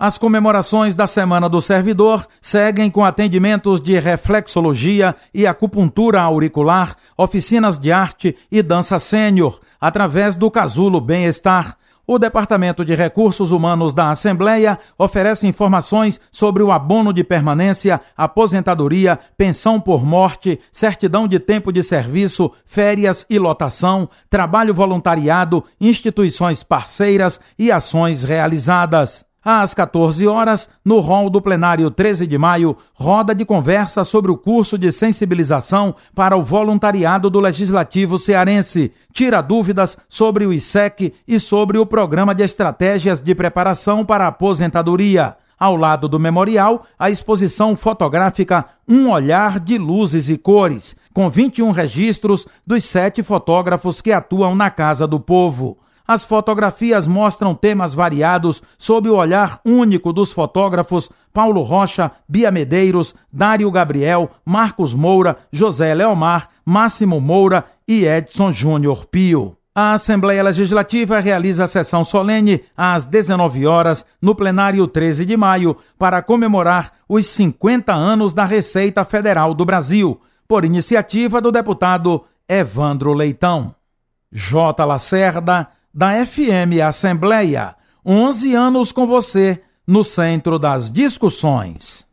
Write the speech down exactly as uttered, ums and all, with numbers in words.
As comemorações da Semana do Servidor seguem com atendimentos de reflexologia e acupuntura auricular, oficinas de arte e dança sênior, através do Casulo Bem-Estar. O Departamento de Recursos Humanos da Assembleia oferece informações sobre o abono de permanência, aposentadoria, pensão por morte, certidão de tempo de serviço, férias e lotação, trabalho voluntariado, instituições parceiras e ações realizadas. Às quatorze horas, no hall do plenário treze de maio, roda de conversa sobre o curso de sensibilização para o voluntariado do Legislativo cearense. Tira dúvidas sobre o I S E C e sobre o Programa de Estratégias de Preparação para a Aposentadoria. Ao lado do memorial, a exposição fotográfica Um Olhar de Luzes e Cores, com vinte e um registros dos sete fotógrafos que atuam na Casa do Povo. As fotografias mostram temas variados sob o olhar único dos fotógrafos Paulo Rocha, Bia Medeiros, Dário Gabriel, Marcos Moura, José Leomar, Máximo Moura e Edson Júnior Pio. A Assembleia Legislativa realiza a sessão solene às dezenove horas no plenário treze de maio para comemorar os cinquenta anos da Receita Federal do Brasil, por iniciativa do deputado Evandro Leitão. J. Lacerda, da F M Assembleia, onze anos com você, no centro das discussões.